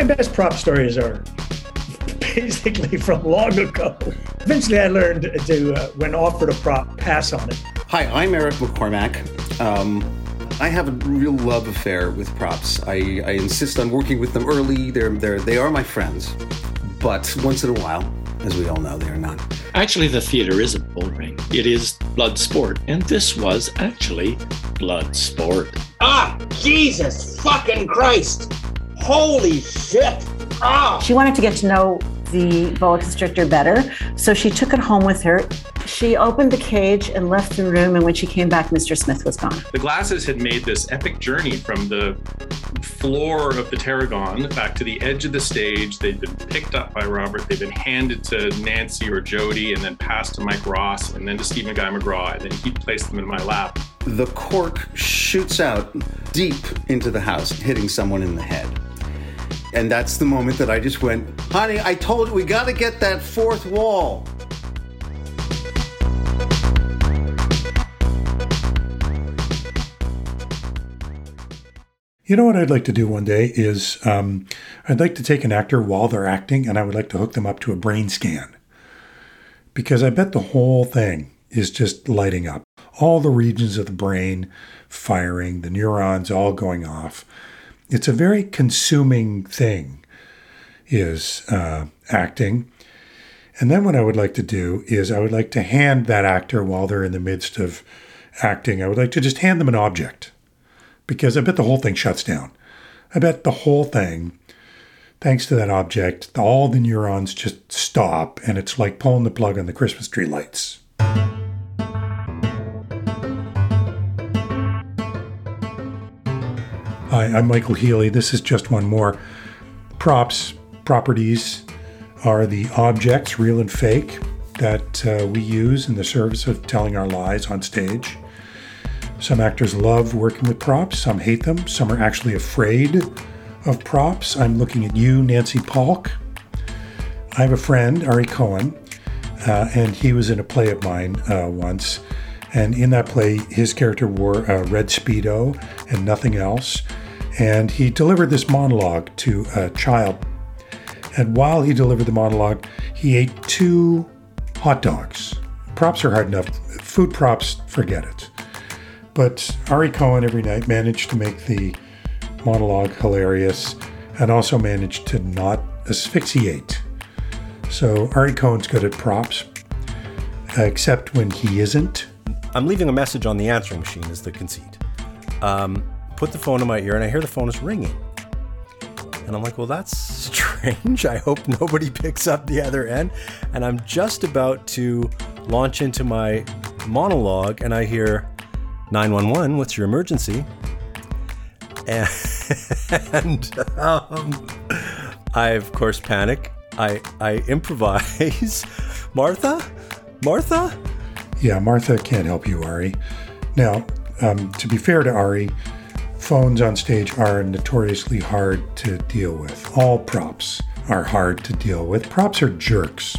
My best prop stories are basically from long ago. Eventually I learned to, when offered a prop, pass on it. Hi, I'm Eric McCormack. I have a real love affair with props. I insist on working with them early. They are my friends. But once in a while, as we all know, they are not. Actually, the theater is a bull ring. It is blood sport. And this was actually blood sport. Ah, Jesus fucking Christ. Holy shit. Ah. She wanted to get to know the boa constrictor better, so she took it home with her. She opened the cage and left the room, and when she came back, Mr. Smith was gone. The Glasses had made this epic journey from the floor of the Tarragon back to the edge of the stage. They'd been picked up by Robert. They'd been handed to Nancy or Jody and then passed to Mike Ross and then to Stephen Guy McGraw, and then he placed them in my lap. The cork shoots out deep into the house, hitting someone in the head. And that's the moment that I just went, honey, I told you we got to get that fourth wall. You know what I'd like to do one day is I'd like to take an actor while they're acting and I would like to hook them up to a brain scan. Because I bet the whole thing is just lighting up. All the regions of the brain firing, the neurons all going off. It's a very consuming thing, is acting. And then what I would like to do is I would like to hand that actor while they're in the midst of acting, I would like to just hand them an object. Because I bet the whole thing shuts down. I bet the whole thing, thanks to that object, all the neurons just stop and it's like pulling the plug on the Christmas tree lights. Hi, I'm Michael Healy. This is Just One More. Properties are the objects, real and fake, that we use in the service of telling our lies on stage. Some actors love working with props. Some hate them. Some are actually afraid of props. I'm looking at you, Nancy Polk. I have a friend, Ari Cohen, and he was in a play of mine once. And in that play, his character wore a red Speedo and nothing else. And he delivered this monologue to a child. And while he delivered the monologue, he ate 2 hot dogs. Props are hard enough. Food props, forget it. But Ari Cohen every night managed to make the monologue hilarious and also managed to not asphyxiate. So Ari Cohen's good at props, except when he isn't. I'm leaving a message on the answering machine is the conceit. Put the phone in my ear and I hear the phone is ringing. And I'm like, well, that's strange. I hope nobody picks up the other end. And I'm just about to launch into my monologue and I hear 911, what's your emergency? And I, of course, panic. I improvise. Martha? Yeah, Martha can't help you, Ari. Now, to be fair to Ari, phones on stage are notoriously hard to deal with. All props are hard to deal with. Props are jerks.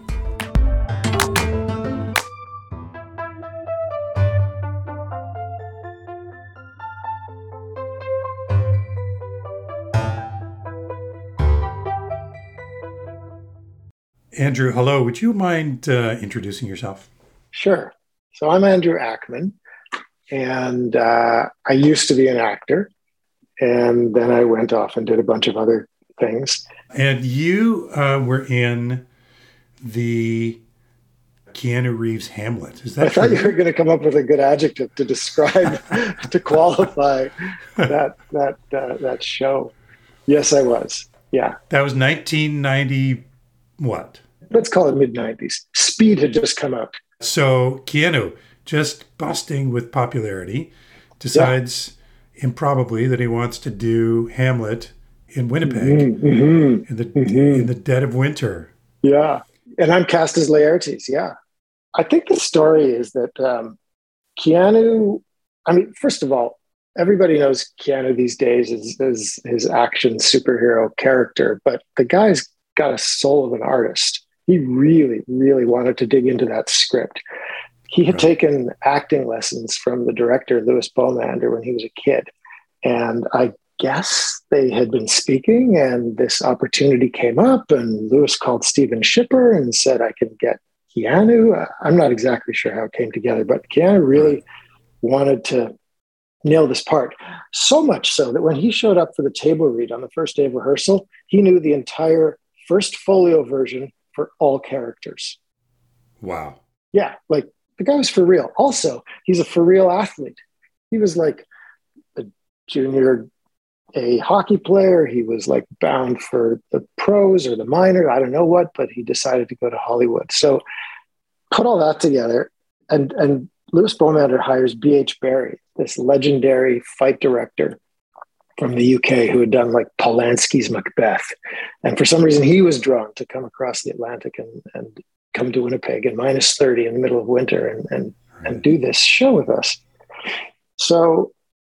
Andrew, hello. Would you mind introducing yourself? Sure. So I'm Andrew Ackman, and I used to be an actor, and then I went off and did a bunch of other things. And you were in the Keanu Reeves Hamlet. Is that I thought you were going to come up with a good adjective to describe, to qualify that show. Yes, I was. Yeah. That was 1990, what? Let's call it mid-90s. Speed had just come out. So Keanu, just busting with popularity, decides improbably that he wants to do Hamlet in Winnipeg in the dead of winter. Yeah. And I'm cast as Laertes, yeah. I think the story is that Keanu, I mean, first of all, everybody knows Keanu these days as his action superhero character, but the guy's got a soul of an artist. He really, really wanted to dig into that script. He had taken acting lessons from the director, Louis Beaumander, when he was a kid. And I guess they had been speaking, and this opportunity came up, and Lewis called Steven Schipper and said, I can get Keanu. I'm not exactly sure how it came together, but Keanu really wanted to nail this part. So much so that when he showed up for the table read on the first day of rehearsal, he knew the entire first folio version for all characters. Wow. Yeah, like the guy was for real. Also, he's a for real athlete. He was like a junior A hockey player. He was like bound for the pros or the minor, I don't know what, but he decided to go to Hollywood. So put all that together, and Louis Beaumander hires B.H. Barry, this legendary fight director from the UK who had done like Polanski's Macbeth. And for some reason, he was drawn to come across the Atlantic and come to Winnipeg in minus 30 in the middle of winter and do this show with us. So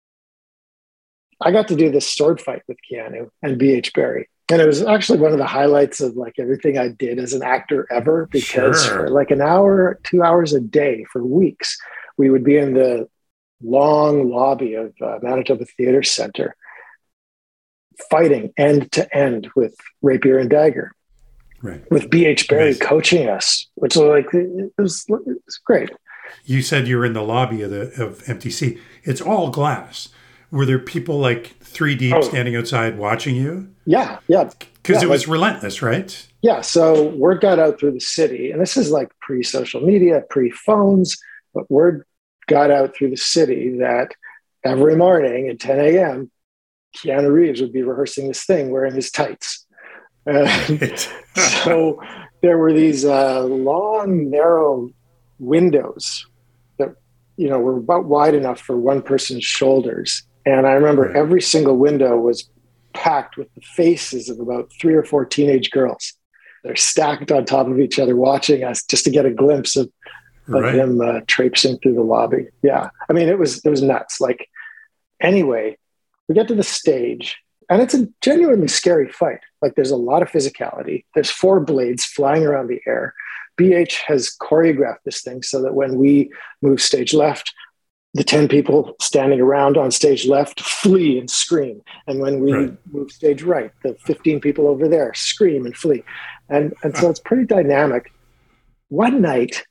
I got to do this sword fight with Keanu and B.H. Barry. And it was actually one of the highlights of like everything I did as an actor ever, because for like an hour, 2 hours a day for weeks, we would be in the long lobby of Manitoba Theatre Center fighting end to end with rapier and dagger, with B.H. Barry coaching us, which was like, it was great. You said you were in the lobby of MTC. It's all glass. Were there people like 3 deep standing outside watching you? Yeah. Because it was relentless, right? Yeah. So word got out through the city, and this is like pre-social media, pre-phones, but word got out through the city that every morning at 10 a.m., Keanu Reeves would be rehearsing this thing wearing his tights. So there were these long, narrow windows that, were about wide enough for one person's shoulders. And I remember every single window was packed with the faces of about 3 or 4 teenage girls. They're stacked on top of each other watching us just to get a glimpse of him traipsing through the lobby. Yeah. I mean, it was nuts. Like, anyway, we get to the stage, and it's a genuinely scary fight. Like, there's a lot of physicality. There's 4 blades flying around the air. BH has choreographed this thing so that when we move stage left, the 10 people standing around on stage left flee and scream. And when we move stage right, the 15 people over there scream and flee. And so it's pretty dynamic. One night,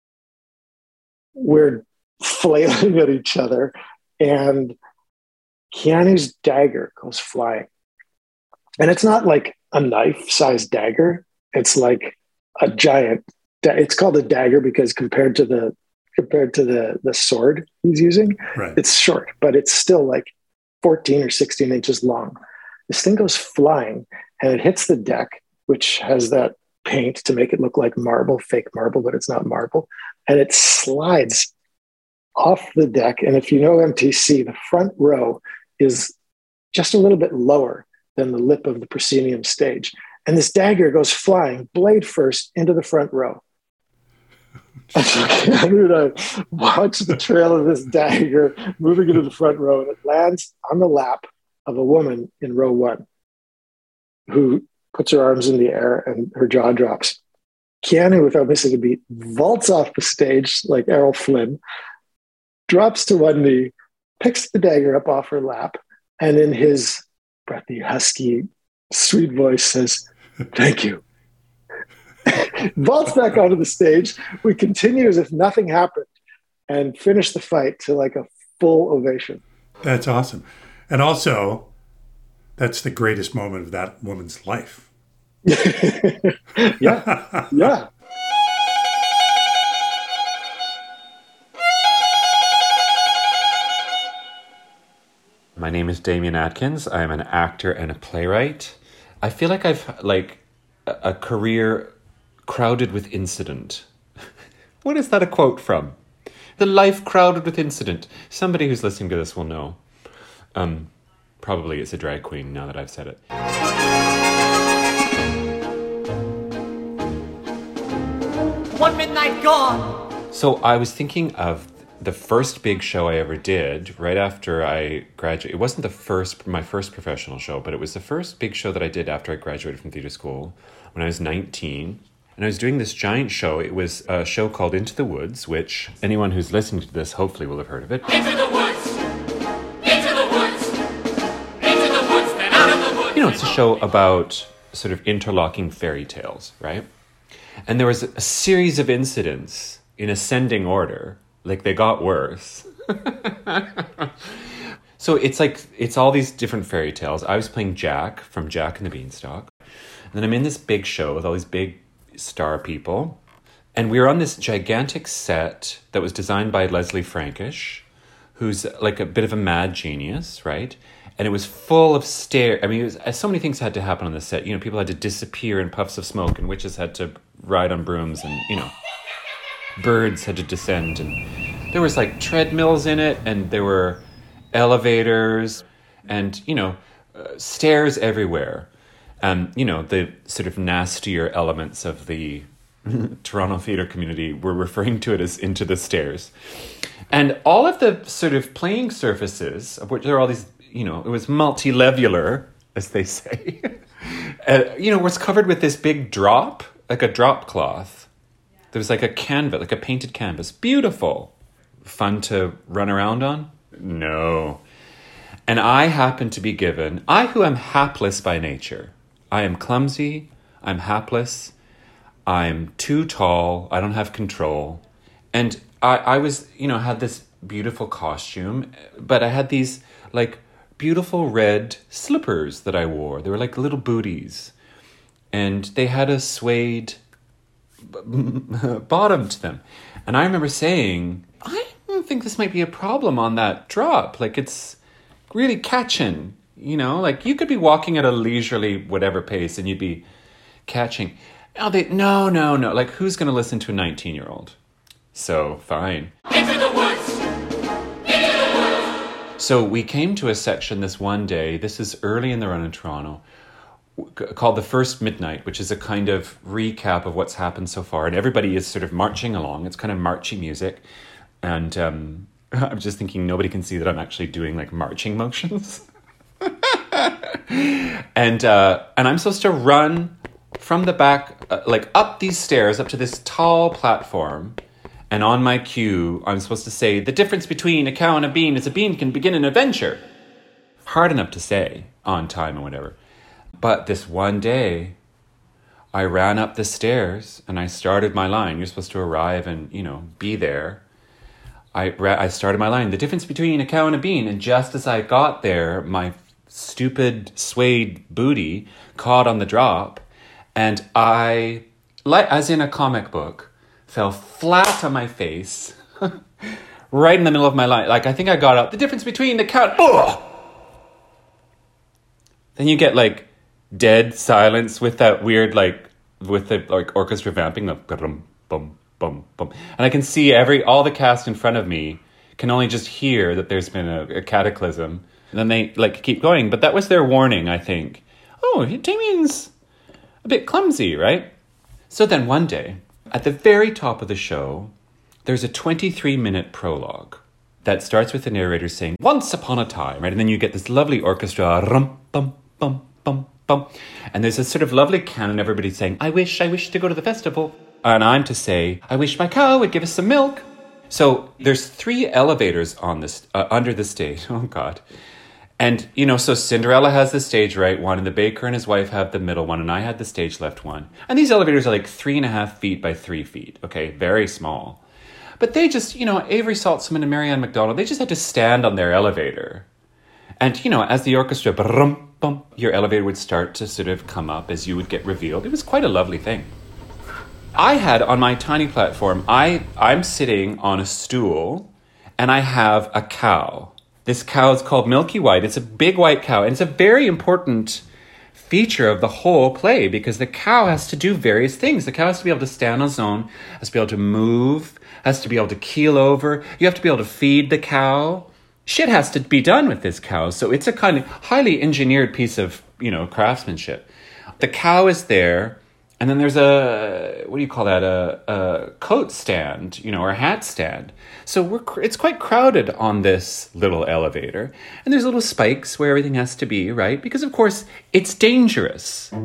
we're flailing at each other, and Keanu's dagger goes flying. And it's not like a knife-sized dagger. It's like a giant. It's called a dagger because compared to the sword he's using, it's short, but it's still like 14 or 16 inches long. This thing goes flying, and it hits the deck, which has that paint to make it look like marble, fake marble, but it's not marble. And it slides off the deck. And if you know MTC, the front row is just a little bit lower than the lip of the proscenium stage. And this dagger goes flying, blade first, into the front row. And so I watch the trail of this dagger moving into the front row, and it lands on the lap of a woman in row 1 who puts her arms in the air and her jaw drops. Keanu, without missing a beat, vaults off the stage like Errol Flynn, drops to one knee, picks the dagger up off her lap, and in his breathy, husky, sweet voice says, "Thank you." Vaults back onto the stage. We continue as if nothing happened and finish the fight to like a full ovation. That's awesome. And also, that's the greatest moment of that woman's life. Yeah. My name is Damien Atkins. I'm an actor and a playwright. I feel like I've a career crowded with incident. What is that a quote from? The life crowded with incident. Somebody who's listening to this will know. Probably it's a drag queen now that I've said it. One midnight gone. So I was thinking of the first big show I ever did right after I graduated. It wasn't my first professional show, but it was the first big show that I did after I graduated from theatre school when I was 19. And I was doing this giant show. It was a show called Into the Woods, which anyone who's listening to this hopefully will have heard of it. Into the woods! Into the woods! Into it's a show about sort of interlocking fairy tales, right? And there was a series of incidents in ascending order, like they got worse. So it's all these different fairy tales. I was playing Jack from Jack and the Beanstalk. And then I'm in this big show with all these big star people. And we were on this gigantic set that was designed by Leslie Frankish, who's like a bit of a mad genius, right? And it was full of stairs. I mean, so many things had to happen on the set. You know, people had to disappear in puffs of smoke, and witches had to ride on brooms, and, you know, birds had to descend. And there was like treadmills in it, and there were elevators, and, you know, stairs everywhere. You know, the sort of nastier elements of the Toronto theatre community were referring to it as Into the Stairs. And all of the sort of playing surfaces, of which there are all these, you know, it was multi-levular, as they say, you know, was covered with this big drop, like a drop cloth. There was like a canvas, like a painted canvas. Beautiful. Fun to run around on? No. And I happen to be given, I who am hapless by nature, I am clumsy, I'm hapless, I'm too tall, I don't have control. And I was, you know, had this beautiful costume, but I had these like beautiful red slippers that I wore. They were like little booties, and they had a suede bottom to them. And I remember saying, I think this might be a problem on that drop. Like, it's really catching, you know, like you could be walking at a leisurely whatever pace and you'd be catching. Oh, no. Like, who's going to listen to a 19-year-old? So, fine. Into the woods! Into the woods! So we came to a section this one day, this is early in the run in Toronto, called The First Midnight, which is a kind of recap of what's happened so far. And everybody is sort of marching along. It's kind of marchy music. And I'm just thinking nobody can see that I'm actually doing like marching motions. And I'm supposed to run from the back, like up these stairs, up to this tall platform. And on my cue, I'm supposed to say, the difference between a cow and a bean is a bean can begin an adventure. Hard enough to say on time or whatever. But this one day, I ran up the stairs and I started my line. You're supposed to arrive and, you know, be there. I started my line, the difference between a cow and a bean. And just as I got there, my stupid suede booty caught on the drop. And I, like as in a comic book, fell flat on my face, right in the middle of my line. Like, I think I got up, the difference between the cow... Ugh! Then you get, like, dead silence with that weird, like, with the, like, orchestra vamping, the bum, bum, bum, bum. And I can see all the cast in front of me can only just hear that there's been a cataclysm. And then they, like, keep going. But that was their warning, I think. Oh, Damien's a bit clumsy, right? So then one day, at the very top of the show, there's a 23-minute prologue that starts with the narrator saying, once upon a time, right? And then you get this lovely orchestra, rum, bum, bum, bum, bum. And there's this sort of lovely canon, everybody saying, I wish to go to the festival. And I'm to say, I wish my cow would give us some milk. So there's 3 elevators on this, under the stage. Oh, God. And, you know, so Cinderella has the stage right one, and the baker and his wife have the middle one, and I had the stage left one. And these elevators are like 3.5 feet by 3 feet, okay? Very small. But they just, you know, Avery Saltzman and Marianne McDonald, they just had to stand on their elevator. And, you know, as the orchestra, brum, bum, your elevator would start to sort of come up as you would get revealed. It was quite a lovely thing. I had, on my tiny platform, I'm sitting on a stool, and I have a cow. This cow is called Milky White. It's a big white cow, and it's a very important feature of the whole play because the cow has to do various things. The cow has to be able to stand on its own, has to be able to move, has to be able to keel over. You have to be able to feed the cow. Shit has to be done with this cow, so it's a kind of highly engineered piece of, you know, craftsmanship. The cow is there, and then there's a coat stand, you know, or a hat stand. So it's quite crowded on this little elevator. And there's little spikes where everything has to be, right? Because, of course, it's dangerous.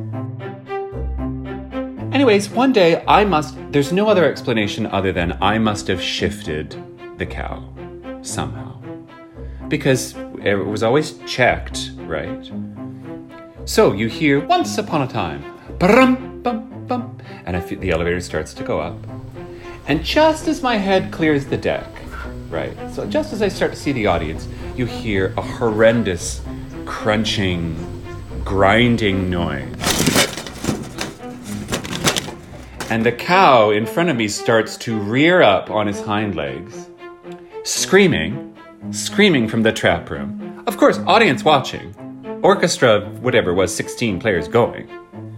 Anyways, one day there's no other explanation other than I must have shifted the cow somehow. Because it was always checked, right? So you hear once upon a time, brum, bum, bum, and the elevator starts to go up. And just as my head clears the deck, right, so just as I start to see the audience, you hear a horrendous crunching, grinding noise. And the cow in front of me starts to rear up on his hind legs, screaming from the trap room. Of course, audience watching. Orchestra, whatever was, 16 players going.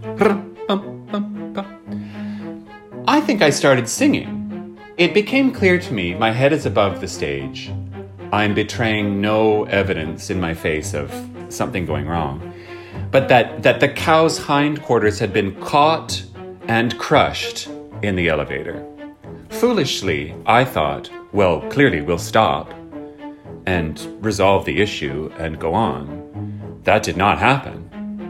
I think I started singing. It became clear to me my head is above the stage. I'm betraying no evidence in my face of something going wrong. But that the cow's hindquarters had been caught and crushed in the elevator. Foolishly, I thought, well, clearly we'll stop and resolve the issue and go on. That did not happen.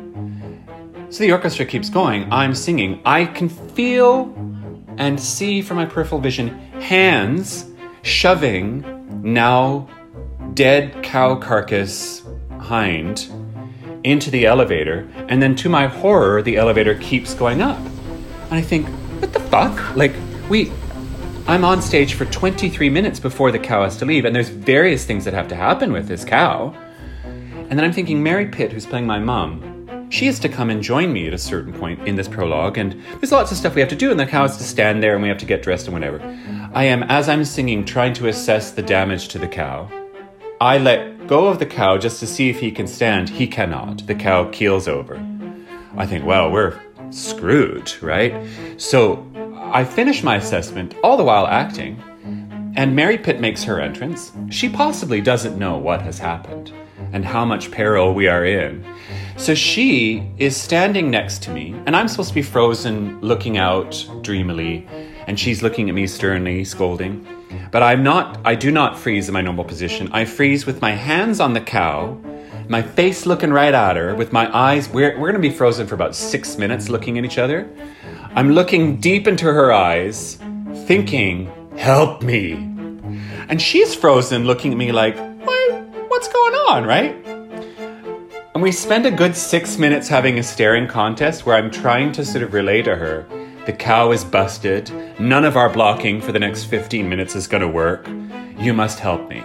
So the orchestra keeps going. I'm singing. I can feel and see from my peripheral vision hands shoving now dead cow carcass hind into the elevator. And then to my horror, the elevator keeps going up. And I think, what the fuck? Like, I'm on stage for 23 minutes before the cow has to leave, and there's various things that have to happen with this cow. And then I'm thinking, Mary Pitt, who's playing my mom, she has to come and join me at a certain point in this prologue, and there's lots of stuff we have to do, and the cow has to stand there, and we have to get dressed and whatever. I am, as I'm singing, trying to assess the damage to the cow. I let go of the cow just to see if he can stand. He cannot. The cow keels over. I think, well, we're screwed, right? So I finish my assessment, all the while acting, and Mary Pitt makes her entrance. She possibly doesn't know what has happened and how much peril we are in. So she is standing next to me, and I'm supposed to be frozen, looking out dreamily, and she's looking at me sternly, scolding. But I do not freeze in my normal position. I freeze with my hands on the cow, my face looking right at her, with my eyes. We're going to be frozen for about 6 minutes looking at each other. I'm looking deep into her eyes, thinking, help me. And she's frozen, looking at me like, what's going on, right? And we spend a good 6 minutes having a staring contest where I'm trying to sort of relay to her, the cow is busted, none of our blocking for the next 15 minutes is going to work. You must help me.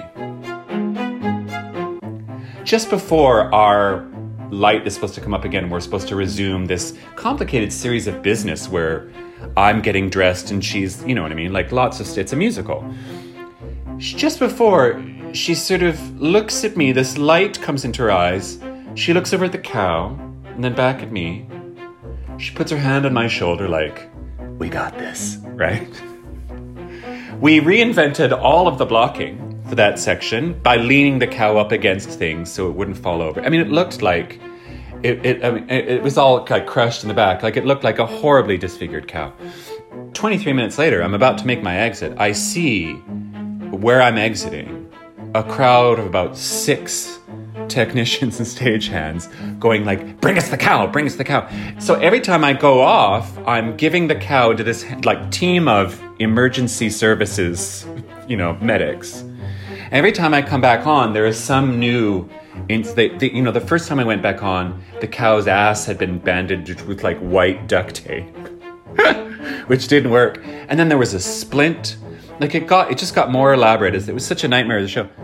Just before our light is supposed to come up again, we're supposed to resume this complicated series of business where I'm getting dressed and she's, you know what I mean, like lots of, it's a musical. Just before, she sort of looks at me, this light comes into her eyes, she looks over at the cow, and then back at me. She puts her hand on my shoulder like, we got this, right? We reinvented all of the blocking for that section by leaning the cow up against things so it wouldn't fall over. I mean, it looked like, it was all like crushed in the back, like it looked like a horribly disfigured cow. 23 minutes later, I'm about to make my exit. I see where I'm exiting a crowd of about 6 technicians and stagehands going like, bring us the cow, bring us the cow. So every time I go off, I'm giving the cow to this like team of emergency services, medics. Every time I come back on, there is some new, the first time I went back on, the cow's ass had been bandaged with like white duct tape, which didn't work. And then there was a splint. Like it just got more elaborate. It was such a nightmare of the show.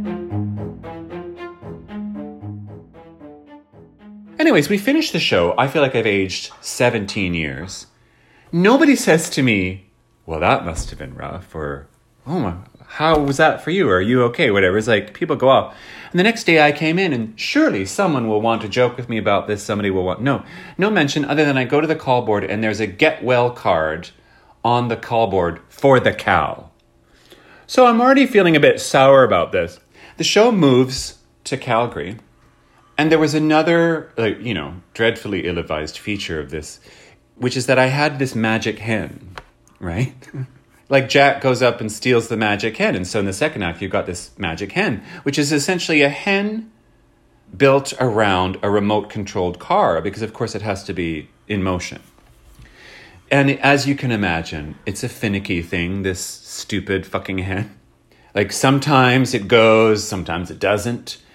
Anyways, we finished the show. I feel like I've aged 17 years. Nobody says to me, well, that must have been rough, or, oh my, how was that for you? Are you okay? Whatever. It's like people go off. And the next day I came in and surely someone will want to joke with me about this. Somebody will want, no mention other than I go to the call board and there's a get well card on the call board for the cow. So I'm already feeling a bit sour about this. The show moves to Calgary. And there was another, dreadfully ill-advised feature of this, which is that I had this magic hen, right? Like Jack goes up and steals the magic hen. And so in the second act, you've got this magic hen, which is essentially a hen built around a remote-controlled car, because of course it has to be in motion. And as you can imagine, it's a finicky thing, this stupid fucking hen. Like sometimes it goes, sometimes it doesn't.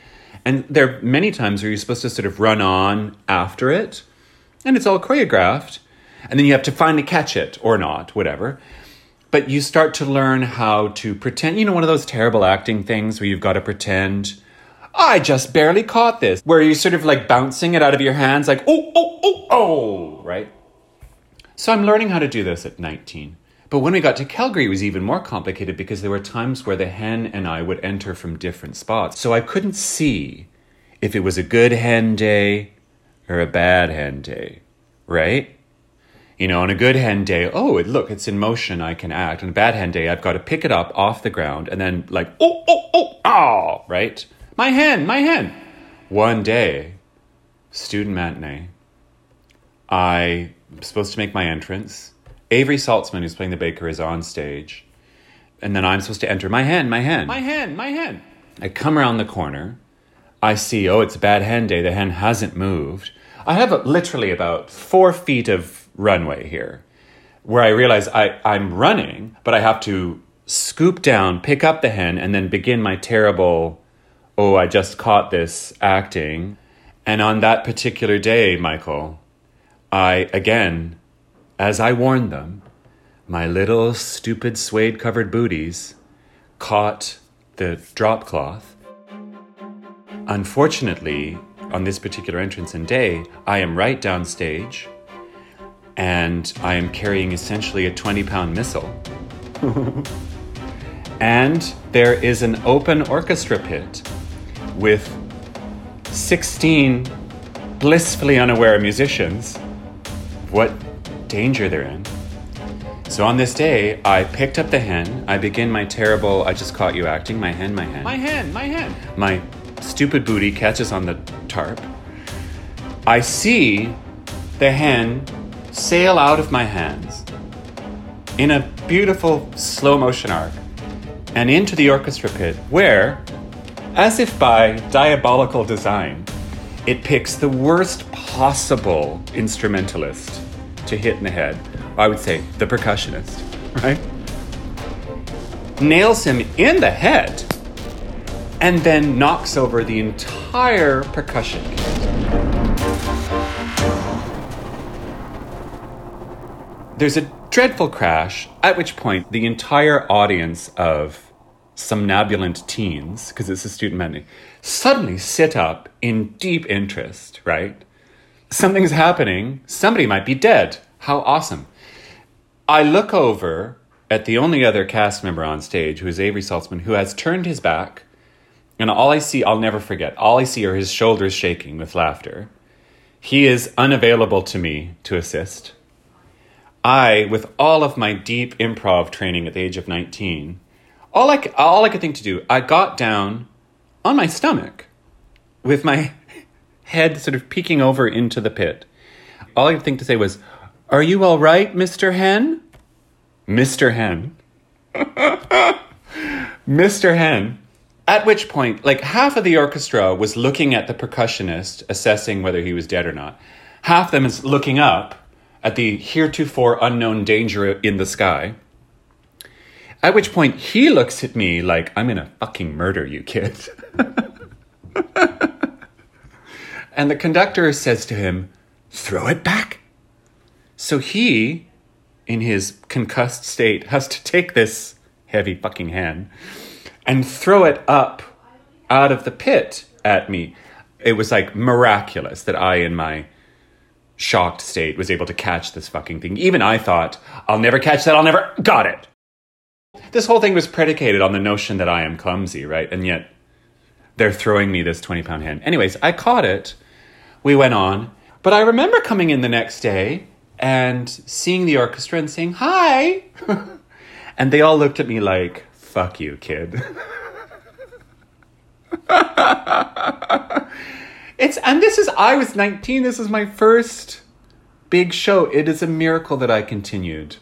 And there are many times where you're supposed to sort of run on after it, and it's all choreographed, and then you have to finally catch it or not, whatever. But you start to learn how to pretend, one of those terrible acting things where you've got to pretend, I just barely caught this, where you're sort of like bouncing it out of your hands, like, oh, right? So I'm learning how to do this at 19. But when we got to Calgary, it was even more complicated because there were times where the hen and I would enter from different spots. So I couldn't see if it was a good hen day or a bad hen day, right? On a good hen day, look, it's in motion, I can act. On a bad hen day, I've got to pick it up off the ground and then like, right? My hen. One day, student matinee, I'm supposed to make my entrance. Avery Saltzman, who's playing the baker, is on stage. And then I'm supposed to enter. My hen. I come around the corner. I see, it's a bad hen day. The hen hasn't moved. I have literally about 4 feet of runway here where I realize I'm running, but I have to scoop down, pick up the hen, and then begin my terrible, I just caught this acting. And on that particular day, Michael, again, as I warned them, my little stupid suede-covered booties caught the drop cloth. Unfortunately, on this particular entrance and day, I am right downstage, and I am carrying essentially a 20-pound missile. And there is an open orchestra pit with 16 blissfully unaware musicians. What danger they're in. So on this day, I picked up the hen. I begin my terrible, I just caught you acting. My hen. My stupid booty catches on the tarp. I see the hen sail out of my hands in a beautiful slow motion arc and into the orchestra pit where, as if by diabolical design, it picks the worst possible instrumentalist to hit in the head. I would say the percussionist, right? Nails him in the head and then knocks over the entire percussion kit. There's a dreadful crash, at which point the entire audience of somnambulant teens, because it's a student matinee, suddenly sit up in deep interest, right? Something's happening. Somebody might be dead. How awesome. I look over at the only other cast member on stage, who is Avery Saltzman, who has turned his back. And all I see, I'll never forget, all I see are his shoulders shaking with laughter. He is unavailable to me to assist. I, with all of my deep improv training at the age of 19, all I could think to do, I got down on my stomach with my head sort of peeking over into the pit. All I could think to say was, "Are you all right, Mr. Hen?" Mr. Hen. Mr. Hen. At which point, like half of the orchestra was looking at the percussionist, assessing whether he was dead or not. Half of them is looking up at the heretofore unknown danger in the sky. At which point he looks at me like, "I'm gonna fucking murder you, kid." And the conductor says to him, "Throw it back." So he, in his concussed state, has to take this heavy fucking hen and throw it up out of the pit at me. It was like miraculous that I, in my shocked state, was able to catch this fucking thing. Even I thought, I'll never catch that, I'll never... Got it! This whole thing was predicated on the notion that I am clumsy, right? And yet they're throwing me this 20-pound hen. Anyways, I caught it. We went on. But I remember coming in the next day and seeing the orchestra and saying, "Hi!" And they all looked at me like, "Fuck you, kid." I was 19, this is my first big show. It is a miracle that I continued.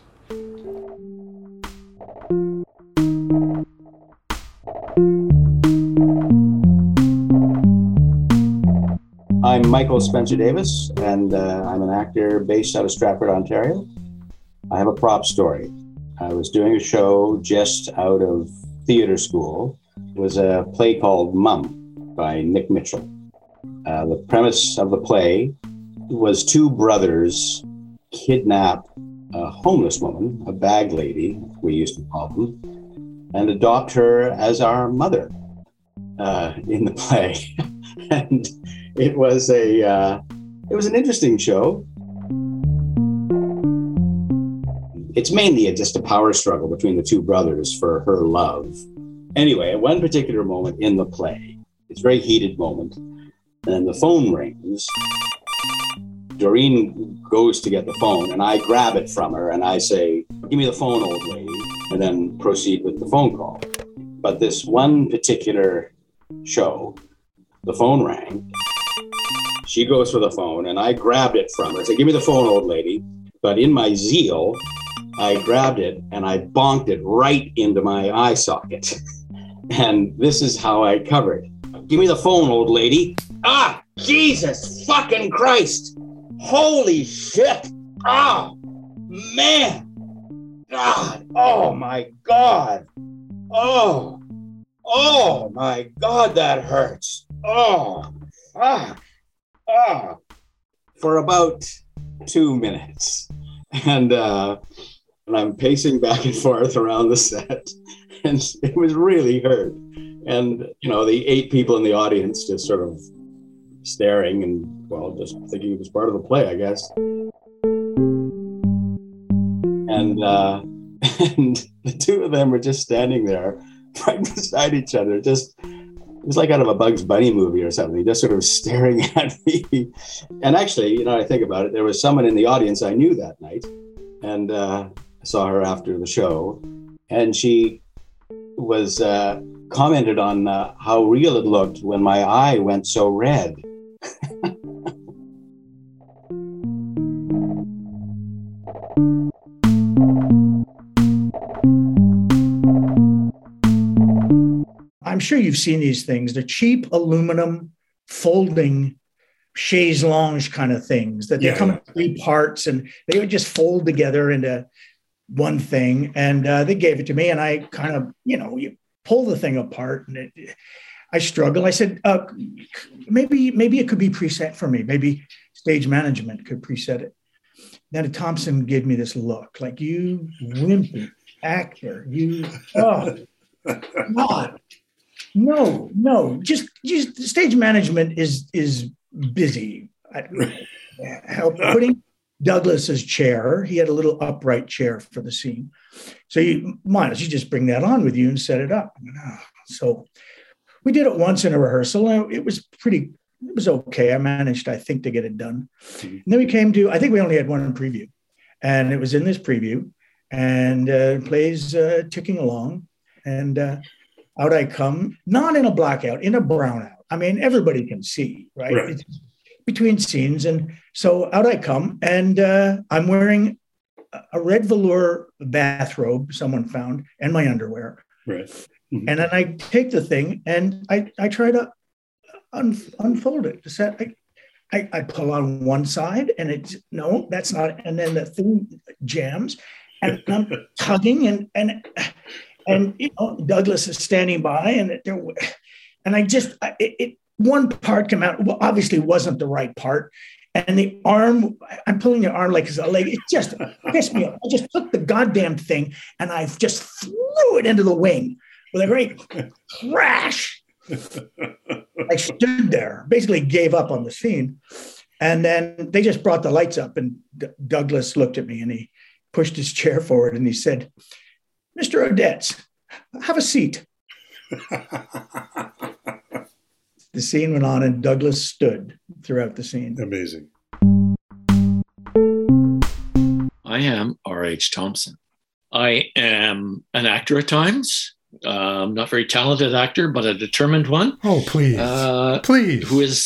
I'm Michael Spencer Davis, and I'm an actor based out of Stratford, Ontario. I have a prop story. I was doing a show just out of theater school. It was a play called Mum. by Nick Mitchell. The premise of the play was two brothers kidnap a homeless woman, a bag lady, we used to call them, and adopt her as our mother in the play. And it was an interesting show. It's mainly just a power struggle between the two brothers for her love. Anyway, at one particular moment in the play, it's a very heated moment, and the phone rings. Doreen goes to get the phone, and I grab it from her, and I say, "Give me the phone, old lady," and then proceed with the phone call. But this one particular show, the phone rang. She goes for the phone, and I grabbed it from her. I said, "Give me the phone, old lady." But in my zeal, I grabbed it and I bonked it right into my eye socket. And this is how I covered. "Give me the phone, old lady." Ah, Jesus fucking Christ. Holy shit. Oh, man. God. Oh, my God. Oh my God, that hurts. Oh, fuck. Oh. For about 2 minutes. And I'm pacing back and forth around the set. And it was really hurt. And, the 8 people in the audience just sort of staring and, just thinking it was part of the play, I guess. And the two of them were just standing there right beside each other. It was like out of a Bugs Bunny movie or something, just sort of staring at me. And actually, I think about it, there was someone in the audience I knew that night. And I saw her after the show. And she was commented on how real it looked when my eye went so red. I'm sure you've seen these things, the cheap aluminum folding chaise lounge kind of things that they come in 3 parts and they would just fold together into one thing. And they gave it to me and I kind of, you pull the thing apart and I struggle. I said, maybe it could be preset for me. Maybe stage management could preset it. Then Thompson gave me this look like, "You wimpy actor, God. No, just stage management is busy. Putting Douglas's chair, he had a little upright chair for the scene. So you just bring that on with you and set it up. So we did it once in a rehearsal. It was okay. I managed, I think, to get it done. And then we came to, I think we only had one preview. And it was in this preview and plays ticking along. And out I come, not in a blackout, in a brownout. I mean, everybody can see, right? It's between scenes. And so out I come, and I'm wearing a red velour bathrobe someone found and my underwear. Right. Mm-hmm. And then I take the thing and I try to unfold it. I pull on one side and it's, no, that's not. And then the thing jams and I'm tugging and Douglas is standing by and one part came out, well, obviously wasn't the right part. And the arm, I'm pulling the arm like it's a leg. It just pissed me off. I just took the goddamn thing and I just threw it into the wing with a great crash. I stood there, basically gave up on the scene. And then they just brought the lights up and Douglas looked at me and he pushed his chair forward and he said, "Mr. Odets, have a seat." The scene went on and Douglas stood throughout the scene. Amazing. I am R.H. Thompson. I am an actor at times. Not a very talented actor, but a determined one. Oh, please. Please. Who is,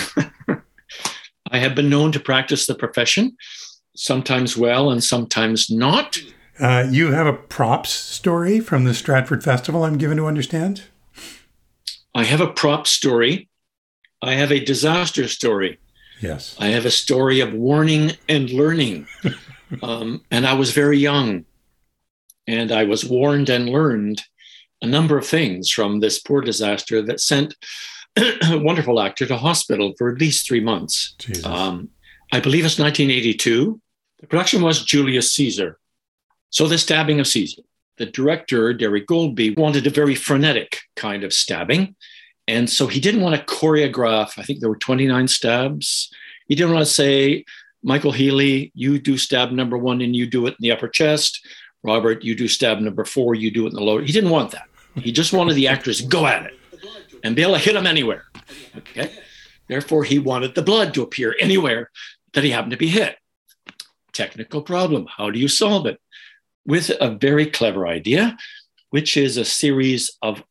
I have been known to practice the profession, sometimes well and sometimes not. You have a props story from the Stratford Festival, I'm given to understand? I have a prop story. I have a disaster story. Yes. I have a story of warning and learning. And I was very young. And I was warned and learned a number of things from this poor disaster that sent a wonderful actor, to hospital for at least 3 months. I believe it's 1982. The production was Julius Caesar. So the stabbing of Caesar. The director, Derek Goldby, wanted a very frenetic kind of stabbing. And so he didn't want to choreograph, I think there were 29 stabs. He didn't want to say, Michael Healy, you do stab number 1 and you do it in the upper chest. Robert, you do stab number 4, you do it in the lower. He didn't want that. He just wanted the actors to go at it and be able to hit him anywhere. Okay. Therefore, he wanted the blood to appear anywhere that he happened to be hit. Technical problem. How do you solve it? With a very clever idea, which is a series of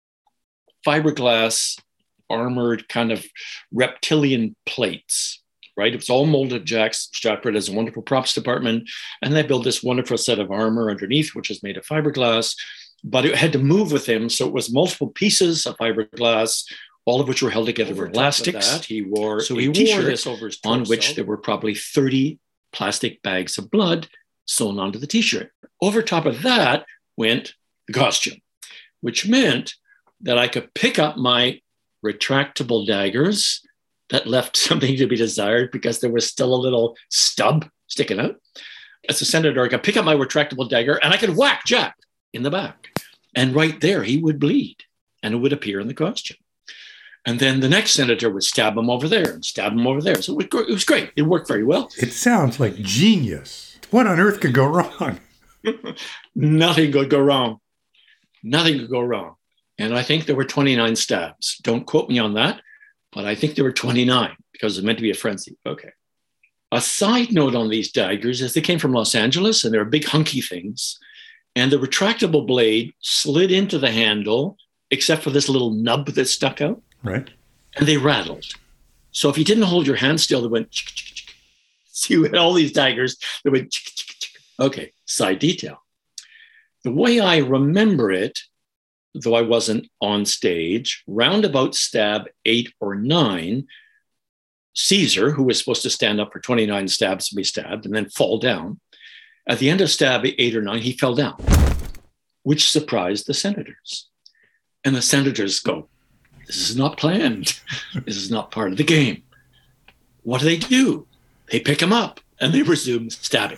fiberglass armored kind of reptilian plates, right? It was all molded. Jack Stratford has a wonderful props department, and they built this wonderful set of armor underneath, which is made of fiberglass, but it had to move with him. So it was multiple pieces of fiberglass, all of which were held together with elastics. He wore a t-shirt this over his torso, on which there were probably 30 plastic bags of blood sewn onto the t-shirt. Over top of that went the costume, which meant that I could pick up my retractable daggers that left something to be desired because there was still a little stub sticking out. As a senator, I could pick up my retractable dagger and I could whack Jack in the back. And right there, he would bleed and it would appear in the costume. And then the next senator would stab him over there and stab him over there. So it was great. It worked very well. It sounds like genius. What on earth could go wrong? Nothing could go wrong. Nothing could go wrong. And I think there were 29 stabs. Don't quote me on that, but I think there were 29 because it was meant to be a frenzy. Okay. A side note on these daggers is they came from Los Angeles and they're big hunky things. And the retractable blade slid into the handle, except for this little nub that stuck out. Right. And they rattled. So if you didn't hold your hand still, they went. So you had all these daggers that went. Okay, side detail. The way I remember it, though I wasn't on stage, round about stab 8 or 9, Caesar, who was supposed to stand up for 29 stabs to be stabbed and then fall down, at the end of stab 8 or 9, he fell down, which surprised the senators. And the senators go, this is not planned. This is not part of the game. What do? They pick him up and they resume stabbing.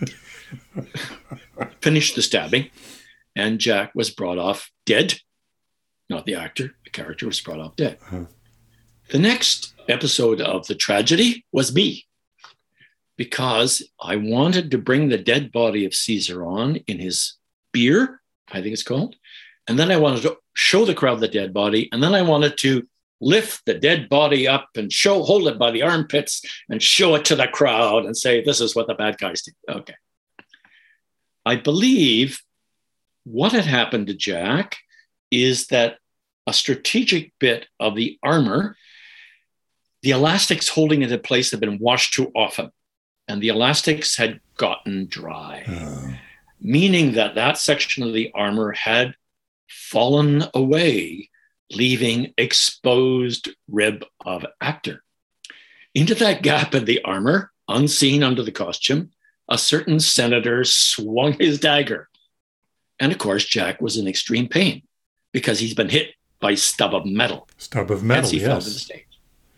Finished the stabbing, and Jack was brought off dead. Not the actor, the character was brought off dead. The next episode of the tragedy was me, because I wanted to bring the dead body of Caesar on in his bier, I think it's called. And then I wanted to show the crowd the dead body. And then I wanted to lift the dead body up and hold it by the armpits and show it to the crowd and say, this is what the bad guys did. Okay. I believe what had happened to Jack is that a strategic bit of the armor, the elastics holding it in place had been washed too often, and the elastics had gotten dry, meaning that section of the armor had fallen away, leaving exposed rib of actor. Into that gap in the armor, unseen under the costume, a certain senator swung his dagger. And of course, Jack was in extreme pain because he's been hit by stub of metal. Stub of metal, he fell to the stage.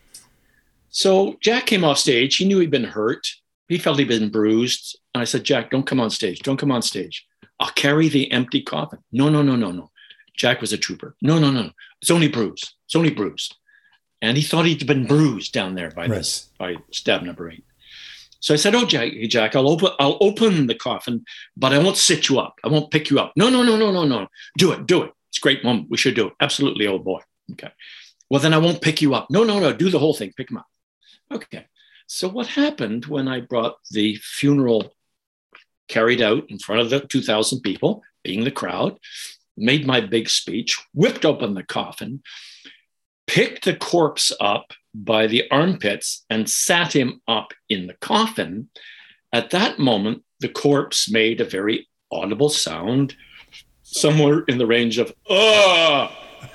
So Jack came off stage. He knew he'd been hurt. He felt he'd been bruised. And I said, Jack, don't come on stage. Don't come on stage. I'll carry the empty coffin. No. Jack was a trooper. No. It's only bruised. It's only bruised. And he thought he'd been bruised down there by stab number 8. So I said, oh, Jack, I'll open the coffin, but I won't sit you up. I won't pick you up. No. Do it. It's a great moment. We should do it. Absolutely, old boy. Okay. Well, then I won't pick you up. No. Do the whole thing. Pick him up. Okay. So what happened when I brought the funeral carried out in front of the 2,000 people, being the crowd, made my big speech, whipped open the coffin, picked the corpse up by the armpits and sat him up in the coffin. At that moment, the corpse made a very audible sound, somewhere in the range of, ah!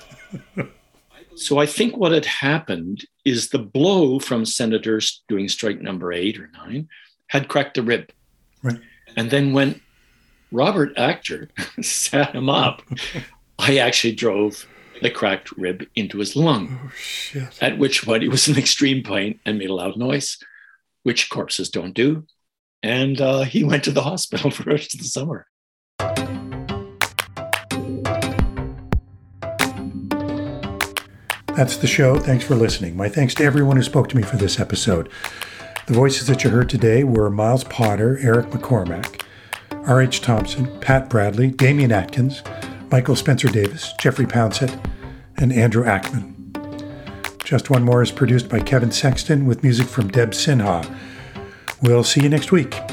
So I think what had happened is the blow from senators doing strike number 8 or 9 had cracked the rib. Right. And then when Robert Actor sat him up, I actually drove the cracked rib into his lung. Oh, shit. At which point he was in extreme pain and made a loud noise, which corpses don't do. And he went to the hospital for the rest of the summer. That's the show. Thanks for listening. My thanks to everyone who spoke to me for this episode. The voices that you heard today were Miles Potter, Eric McCormack, R.H. Thompson, Pat Bradley, Damien Atkins, Michael Spencer Davis, Jeffrey Poundset, and Andrew Ackman. Just One More is produced by Kevin Sexton with music from Deb Sinha. We'll see you next week.